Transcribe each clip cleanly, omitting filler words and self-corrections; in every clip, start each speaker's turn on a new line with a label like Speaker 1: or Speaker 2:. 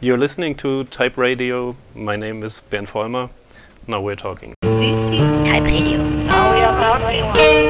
Speaker 1: You're listening to Type Radio. My name is Bernd Vollmer. Now we're talking.
Speaker 2: This is Type Radio.
Speaker 3: Now we are talking.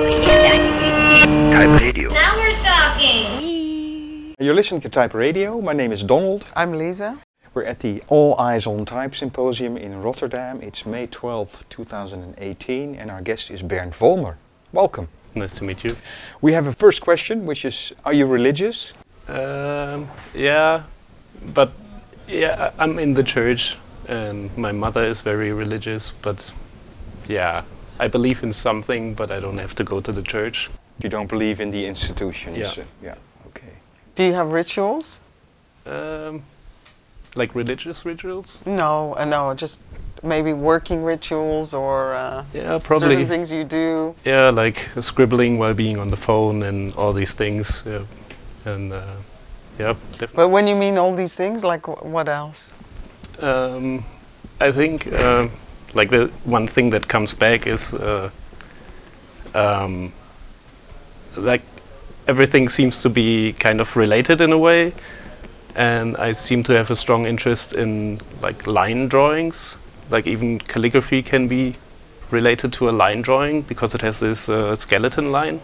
Speaker 2: Type Radio.
Speaker 3: Now we're talking.
Speaker 4: You're listening to Type Radio. My name is Donald.
Speaker 5: I'm Lisa.
Speaker 4: We're at the All Eyes on Type Symposium in Rotterdam. It's May 12th, 2018, and our guest is Bernd Vollmer. Welcome.
Speaker 1: Nice to meet you.
Speaker 4: We have a first question, which is, are you religious?
Speaker 1: Yeah, but yeah, I'm in the church, and my mother is very religious, but yeah, I believe in something, but I don't have to go to the church.
Speaker 4: You don't believe in the institutions?
Speaker 1: Yeah.
Speaker 4: Yeah, okay.
Speaker 5: Do you have rituals?
Speaker 1: Like religious rituals?
Speaker 5: No, just maybe working rituals or
Speaker 1: Yeah, probably.
Speaker 5: certain things you do.
Speaker 1: Yeah, like scribbling while being on the phone and all these things. Yeah. And yeah, definitely.
Speaker 5: But when you mean all these things, like what else?
Speaker 1: I think like the one thing that comes back is like everything seems to be kind of related in a way, and I seem to have a strong interest in like line drawings. Like even calligraphy can be related to a line drawing because it has this skeleton line.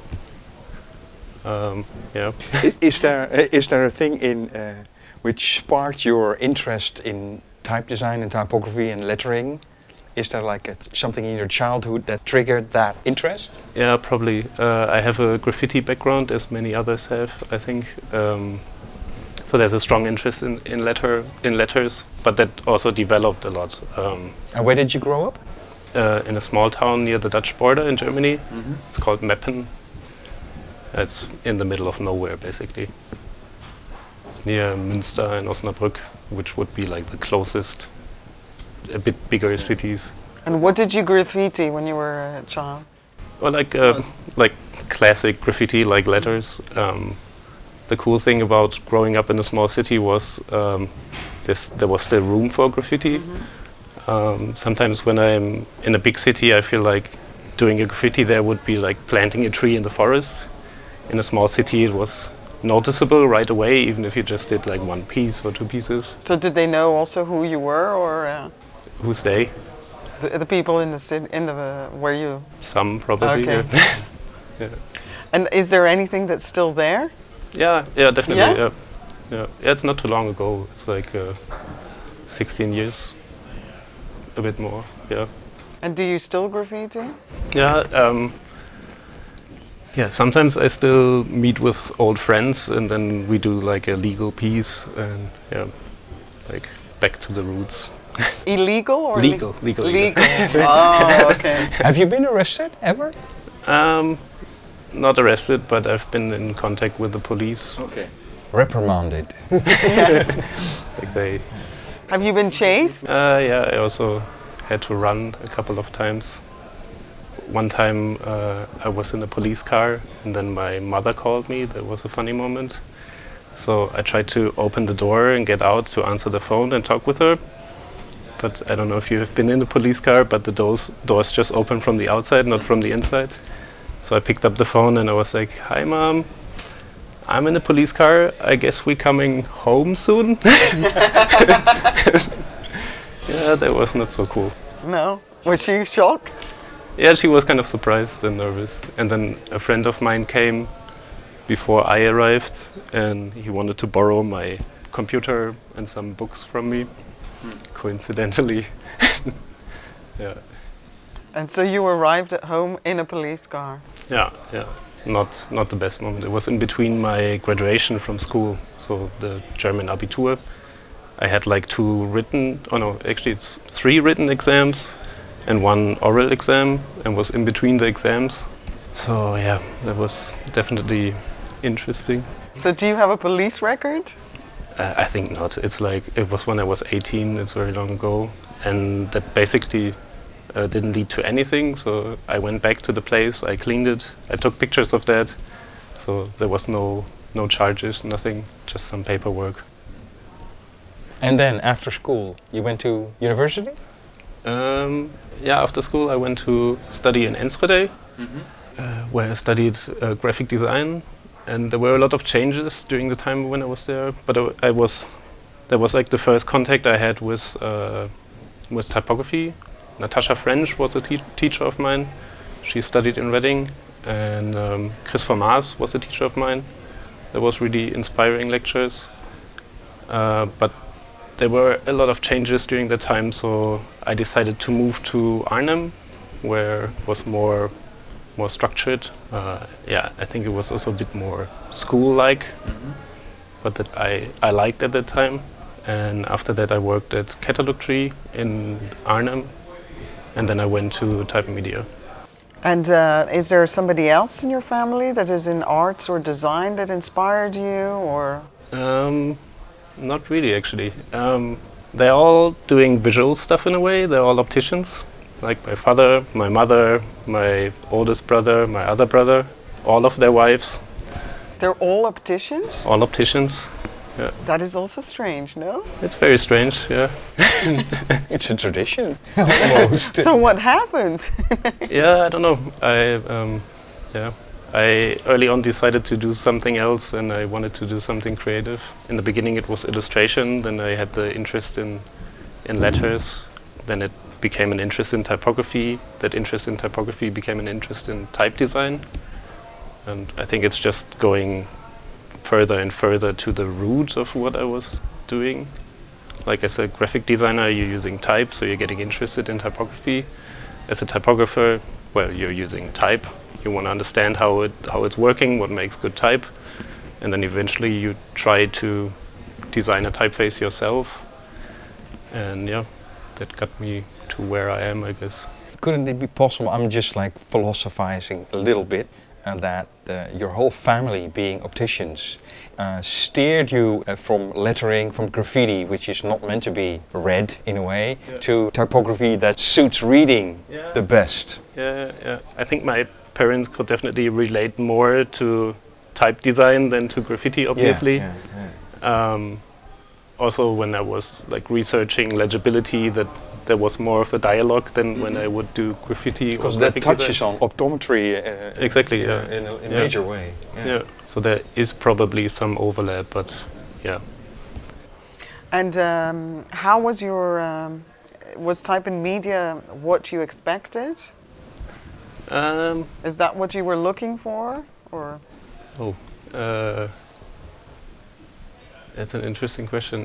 Speaker 1: Yeah.
Speaker 4: Is there a thing in which sparked your interest in type design and typography and lettering? Is there like something in your childhood that triggered that interest?
Speaker 1: Yeah, probably. I have a graffiti background, as many others have, I think. So there's a strong interest in letters, but that also developed a lot.
Speaker 4: And where did you grow up?
Speaker 1: In a small town near the Dutch border in Germany.
Speaker 4: Mm-hmm.
Speaker 1: It's called Meppen. It's in the middle of nowhere, basically. It's near Münster and Osnabrück, which would be like the closest, a bit bigger cities.
Speaker 5: And what did you graffiti when you were a child?
Speaker 1: Well, like classic graffiti, like letters. The cool thing about growing up in a small city was there was still room for graffiti.
Speaker 5: Mm-hmm.
Speaker 1: Sometimes when I'm in a big city, I feel like doing a graffiti there would be like planting a tree in the forest. In a small city, it was noticeable right away, even if you just did like one piece or two pieces.
Speaker 5: So did they know also who you were, or
Speaker 1: Who's they?
Speaker 5: the people in the city, where you?
Speaker 1: Some probably.
Speaker 5: Okay.
Speaker 1: Yeah.
Speaker 5: And is there anything that's still there?
Speaker 1: Yeah, definitely.
Speaker 5: Yeah?
Speaker 1: Yeah, it's not too long ago. It's like 16 years, a bit more. Yeah.
Speaker 5: And do you still graffiti?
Speaker 1: Yeah. Yeah. Sometimes I still meet with old friends, and then we do like a legal piece, and yeah, like back to the roots.
Speaker 5: Illegal or
Speaker 1: Legal.
Speaker 5: Legal. Oh, okay.
Speaker 4: Have you been arrested ever?
Speaker 1: Not arrested, but I've been in contact with the police.
Speaker 4: Okay. Reprimanded.
Speaker 5: Yes.
Speaker 1: Like they.
Speaker 5: Have you been chased?
Speaker 1: Yeah, I also had to run a couple of times. One time I was in a police car, and then my mother called me. That was a funny moment. So I tried to open the door and get out to answer the phone and talk with her. But I don't know if you have been in the police car, but the doors just open from the outside, not from the inside. So I picked up the phone and I was like, "Hi, Mom. I'm in a police car. I guess we're coming home soon." Yeah, that was not so cool.
Speaker 5: No. Was she shocked?
Speaker 1: Yeah, she was kind of surprised and nervous. And then a friend of mine came before I arrived, and he wanted to borrow my computer and some books from me, coincidentally. Yeah.
Speaker 5: And so you arrived at home in a police car?
Speaker 1: Yeah. Not the best moment. It was in between my graduation from school, so the German Abitur. I had like it's 3 written exams and 1 oral exam, and was in between the exams. So yeah, that was definitely interesting.
Speaker 5: So do you have a police record?
Speaker 1: I think not. It's like, it was when I was 18, it's very long ago, and that basically didn't lead to anything. So I went back to the place, I cleaned it, I took pictures of that. So there was no charges, nothing, just some paperwork.
Speaker 4: And then after school, you went to university?
Speaker 1: Yeah, after school I went to study in Enschede, where I studied graphic design, and there were a lot of changes during the time when I was there, but I was that was like the first contact I had with typography. Natasha French was a teacher of mine. She studied in Reading, and Chris Formas was a teacher of mine. That was really inspiring lectures. But there were a lot of changes during that time, so I decided to move to Arnhem, where it was more structured. I think it was also a bit more school-like, but that I liked at that time. And after that I worked at Catalog Tree in Arnhem, and then I went to Type Media.
Speaker 5: And is there somebody else in your family that is in arts or design that inspired you, or?
Speaker 1: Not really, actually. They're all doing visual stuff in a way. They're all opticians, like my father, my mother, my oldest brother, my other brother, all of their wives.
Speaker 5: They're all opticians?
Speaker 1: All opticians. Yeah.
Speaker 5: That is also strange, no?
Speaker 1: It's very strange, yeah.
Speaker 4: It's a tradition, almost.
Speaker 5: So what happened?
Speaker 1: Yeah, I don't know. I early on decided to do something else, and I wanted to do something creative. In the beginning it was illustration, then I had the interest in letters, then it became an interest in typography. That interest in typography became an interest in type design. And I think it's just going further and further to the root of what I was doing. Like as a graphic designer, you're using type, so you're getting interested in typography. As a typographer, well, you're using type. You want to understand how it's working, what makes good type, and then eventually you try to design a typeface yourself. And yeah, that got me to where I am, I guess.
Speaker 4: Couldn't it be possible, I'm just like philosophizing a little bit, that your whole family being opticians steered you from lettering, from graffiti, which is not meant to be read in a way, to typography that suits reading the best?
Speaker 1: Yeah. I think my parents could definitely relate more to type design than to graffiti, obviously. Also, when I was like researching legibility, that there was more of a dialogue than when I would do graffiti.
Speaker 4: Because that touches on optometry
Speaker 1: exactly,
Speaker 4: in a major way.
Speaker 1: Yeah, so there is probably some overlap, but yeah.
Speaker 5: And how was your, was Type and Media what you expected? Is that what you were looking for, or?
Speaker 1: That's an interesting question.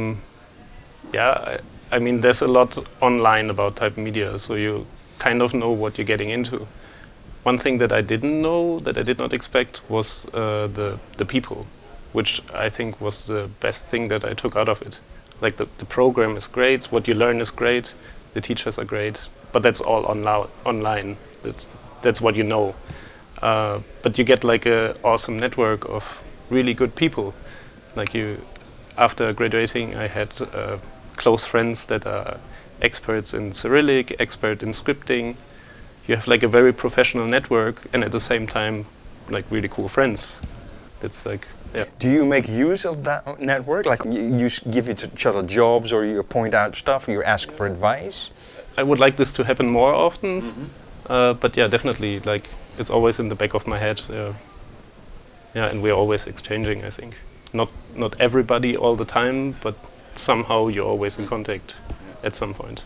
Speaker 1: I mean, there's a lot online about Type Media, so you kind of know what you're getting into. One thing that I didn't know, that I did not expect, was the people, which I think was the best thing that I took out of it. Like the program is great, what you learn is great, the teachers are great, but that's all online. That's what you know. But you get like an awesome network of really good people. Like after graduating, I had close friends that are experts in Cyrillic, expert in scripting. You have like a very professional network, and at the same time, like really cool friends. It's like, yeah.
Speaker 4: Do you make use of that network? Like you give each other jobs, or you point out stuff, you ask for advice?
Speaker 1: I would like this to happen more often, but yeah, definitely. Like it's always in the back of my head. Yeah, and we're always exchanging, I think. Not everybody all the time, but somehow you're always in contact at some point.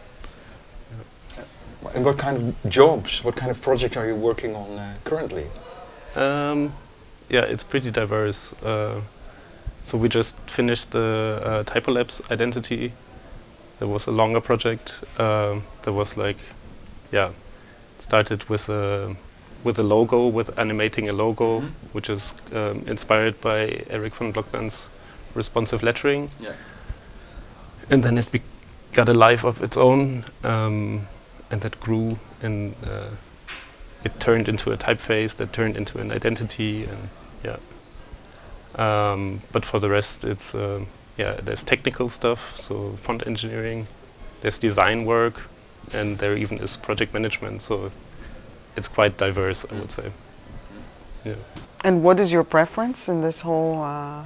Speaker 4: And what kind of jobs, what kind of project are you working on currently?
Speaker 1: Yeah, it's pretty diverse. So we just finished the Typolabs identity. There was a longer project. There was like, started with a logo, with animating a logo, which is inspired by Eric von Blockland's responsive lettering. Yeah. And then it got a life of its own, and that grew, and it turned into a typeface that turned into an identity, and but for the rest, it's there's technical stuff, so font engineering, there's design work, and there even is project management. So it's quite diverse, I would say. Yeah.
Speaker 5: And what is your preference in this whole?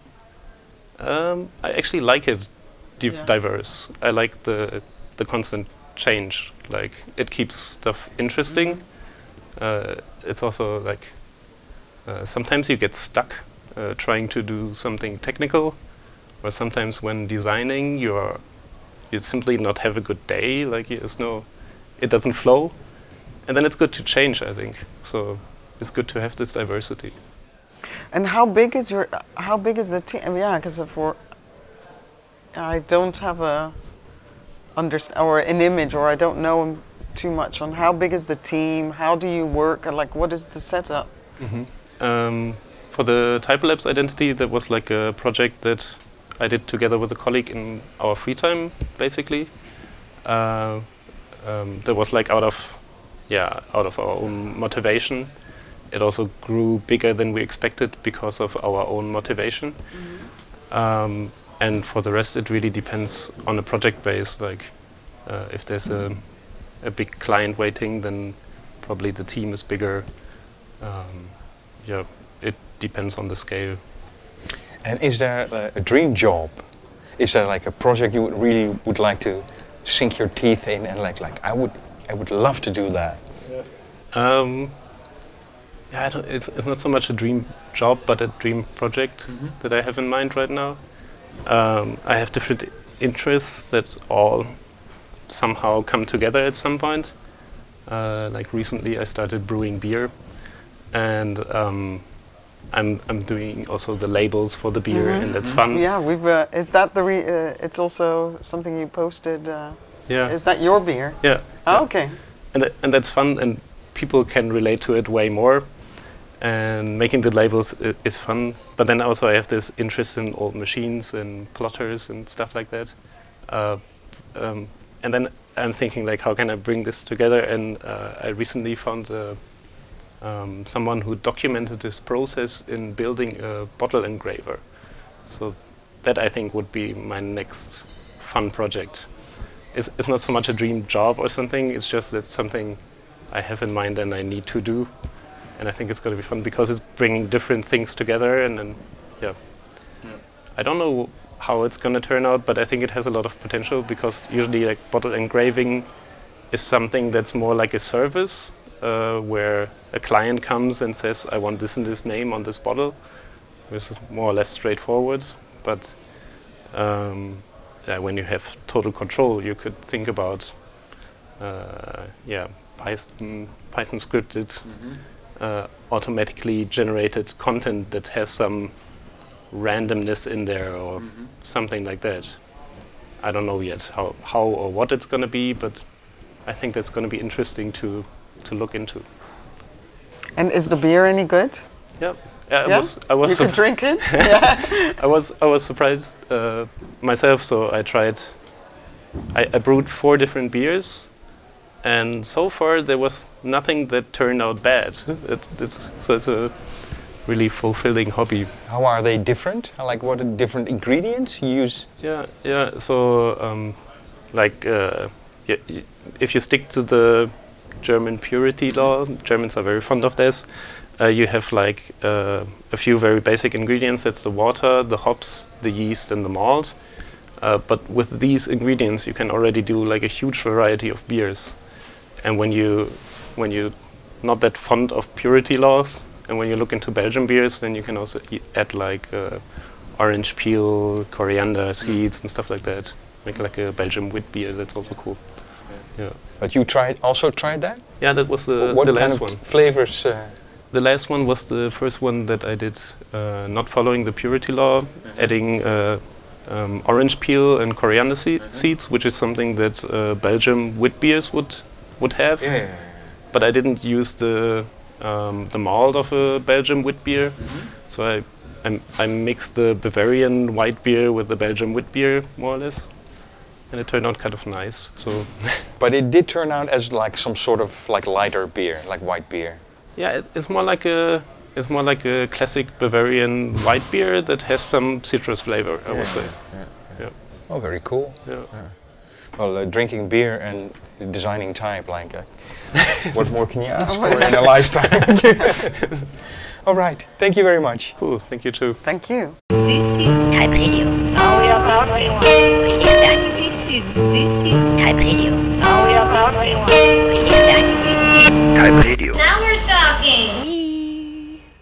Speaker 1: I actually like it diverse. I like the constant change. Like it keeps stuff interesting. It's also like sometimes you get stuck trying to do something technical, Or sometimes when designing, you simply not have a good day. Like it doesn't flow, and then it's good to change. I think so. It's good to have this diversity.
Speaker 5: And how big is the team? Yeah, because I don't have an image, or I don't know too much on how big is the team. How do you work? And like, what is the setup?
Speaker 1: For the Typolabs identity, that was like a project that I did together with a colleague in our free time, basically. That was like out of our own motivation. It also grew bigger than we expected because of our own motivation. And for the rest, it really depends on a project base. Like if there's a big client waiting, then probably the team is bigger. It depends on the scale.
Speaker 4: And is there a dream job? Is there like a project you would like to sink your teeth in and like I would love to do that? It's not so much a dream job, but a dream project that I have in mind right now. I have different interests that all somehow come together at some point. Like recently, I started brewing beer, and I'm doing also the labels for the beer, and that's fun.
Speaker 5: Yeah, is that it's also something you posted?
Speaker 1: Yeah.
Speaker 5: Is that your beer?
Speaker 1: Yeah.
Speaker 5: Oh,
Speaker 1: yeah.
Speaker 5: okay.
Speaker 1: And that's fun, and people can relate to it way more. And making the labels is fun. But then also I have this interest in old machines and plotters and stuff like that. And then I'm thinking like, how can I bring this together? And I recently found someone who documented this process in building a bottle engraver. So that I think would be my next fun project. It's not so much a dream job or something, it's just that something I have in mind and I need to do. And I think it's going to be fun because it's bringing different things together, and then, I don't know how it's going to turn out, but I think it has a lot of potential because usually like bottle engraving is something that's more like a service where a client comes and says, I want this and this name on this bottle, which is more or less straightforward. But when you have total control, you could think about Python scripted automatically generated content that has some randomness in there or something like that. I don't know yet how or what it's going to be, but I think that's going to be interesting to look into.
Speaker 5: And is the beer any good?
Speaker 1: Yeah.
Speaker 5: I was. You can drink it. Yeah.
Speaker 1: I was surprised myself. So I tried. I brewed 4 different beers. And so far, there was nothing that turned out bad. So it's a really fulfilling hobby.
Speaker 4: How are they different? Like, what are different ingredients you use?
Speaker 1: Yeah. So, if you stick to the German purity law, Germans are very fond of this. You have like a few very basic ingredients. That's the water, the hops, the yeast, and the malt. But with these ingredients, you can already do like a huge variety of beers. And when you not that fond of purity laws, and when you look into Belgian beers, then you can also add like orange peel, coriander seeds, and stuff like that. Make like a Belgian wheat beer. That's also cool. Yeah.
Speaker 4: But you also tried that?
Speaker 1: Yeah, that was the
Speaker 4: what
Speaker 1: last
Speaker 4: kind
Speaker 1: one.
Speaker 4: Of flavors?
Speaker 1: The last one was the first one that I did, not following the purity law, adding orange peel and coriander seeds, which is something that Belgian wheat beers would have.
Speaker 4: Yeah.
Speaker 1: But I didn't use the malt of a Belgian wheat beer. So I mixed the Bavarian white beer with the Belgian wheat beer, more or less. And it turned out kind of nice. So,
Speaker 4: but it did turn out as like some sort of like lighter beer, like white beer.
Speaker 1: Yeah, it's more like a classic Bavarian white beer that has some citrus flavor, I would say. Yeah.
Speaker 4: Oh, very cool.
Speaker 1: Yeah.
Speaker 4: Well, drinking beer and designing type, like, what more can you ask for in a lifetime? All right, thank you very much.
Speaker 1: Cool, thank you too.
Speaker 5: Thank you.
Speaker 3: This is
Speaker 2: Type Radio.
Speaker 3: now we are proud what you want.
Speaker 2: Radio Stack.
Speaker 3: This is
Speaker 2: Type Radio.
Speaker 3: now we are proud what you want.
Speaker 2: Radio Stack. Type Radio.
Speaker 3: Now we're talking.